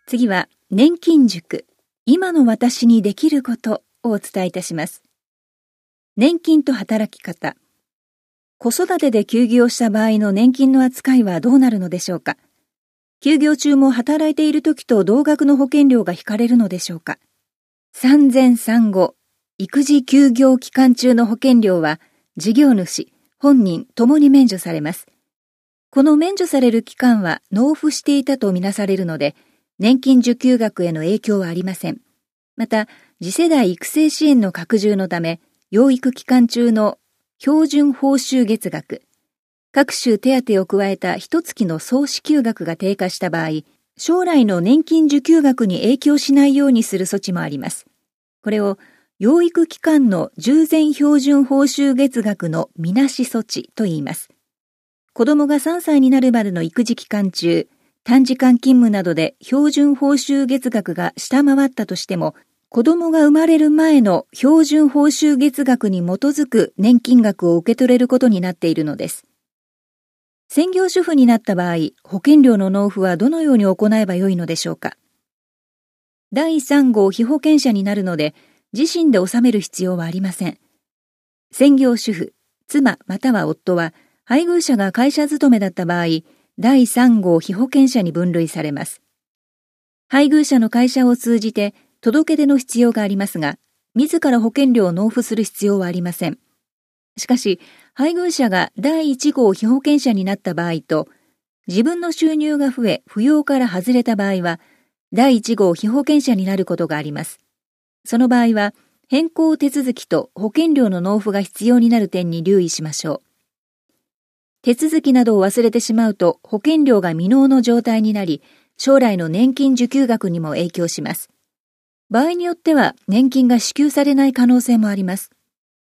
次は年金塾、今の私にできることをお伝えいたします。年金と働き方。子育てで休業した場合の年金の扱いはどうなるのでしょうか。休業中も働いている時と同額の保険料が引かれるのでしょうか。産前産後、育児休業期間中の保険料は事業主、本人ともに免除されます。この免除される期間は納付していたとみなされるので、年金受給額への影響はありません。また、次世代育成支援の拡充のため、養育期間中の標準報酬月額、各種手当を加えた一月の総支給額が低下した場合、将来の年金受給額に影響しないようにする措置もあります。これを養育期間の従前標準報酬月額のみなし措置と言います。子供が3歳になるまでの育児期間中、短時間勤務などで標準報酬月額が下回ったとしても、子供が生まれる前の標準報酬月額に基づく年金額を受け取れることになっているのです。専業主婦になった場合、保険料の納付はどのように行えばよいのでしょうか。第3号被保険者になるので、自身で納める必要はありません。専業主婦、妻または夫は、配偶者が会社勤めだった場合、第3号被保険者に分類されます。配偶者の会社を通じて届け出の必要がありますが、自ら保険料を納付する必要はありません。しかし、配偶者が第1号被保険者になった場合と、自分の収入が増え、扶養から外れた場合は、第1号被保険者になることがあります。その場合は、変更手続きと保険料の納付が必要になる点に留意しましょう。手続きなどを忘れてしまうと保険料が未納の状態になり、将来の年金受給額にも影響します。場合によっては年金が支給されない可能性もあります。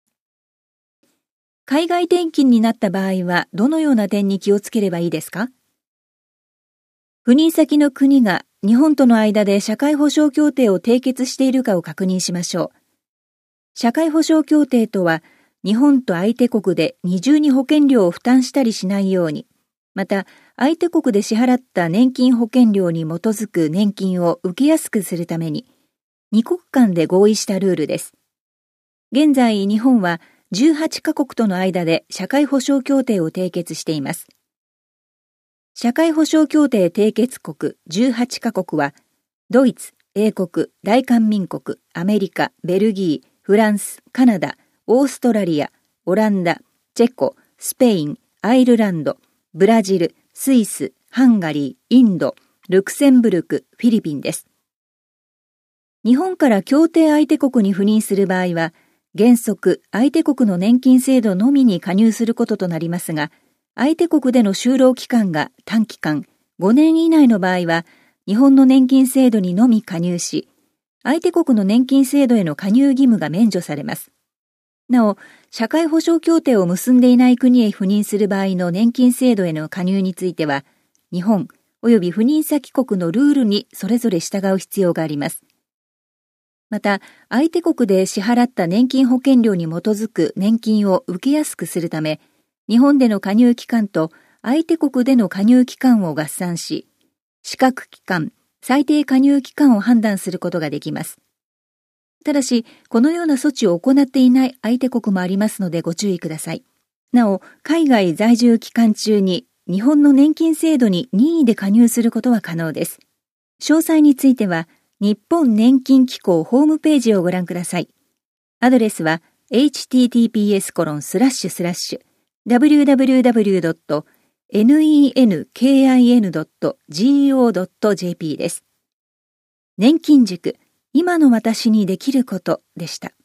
海外転勤になった場合はどのような点に気をつければいいですか？赴任先の国が日本との間で社会保障協定を締結しているかを確認しましょう。社会保障協定とは、日本と相手国で二重に保険料を負担したりしないように、また相手国で支払った年金保険料に基づく年金を受けやすくするために、二国間で合意したルールです。現在日本は18カ国との間で社会保障協定を締結しています。社会保障協定締結国18カ国は、ドイツ、英国、大韓民国、アメリカ、ベルギー、フランス、カナダ、オーストラリア、オランダ、チェコ、スペイン、アイルランド、ブラジル、スイス、ハンガリー、インド、ルクセンブルク、フィリピンです。日本から協定相手国に赴任する場合は、原則相手国の年金制度のみに加入することとなりますが、相手国での就労期間が短期間5年以内の場合は、日本の年金制度にのみ加入し、相手国の年金制度への加入義務が免除されます。なお、社会保障協定を結んでいない国へ赴任する場合の年金制度への加入については、日本及び赴任先国のルールにそれぞれ従う必要があります。また、相手国で支払った年金保険料に基づく年金を受けやすくするため、日本での加入期間と相手国での加入期間を合算し、資格期間、最低加入期間を判断することができます。ただし、このような措置を行っていない相手国もありますのでご注意ください。なお、海外在住期間中に日本の年金制度に任意で加入することは可能です。詳細については、日本年金機構ホームページをご覧ください。アドレスは https://www.nenkin.go.jp です。年金塾、今の私にできることでした。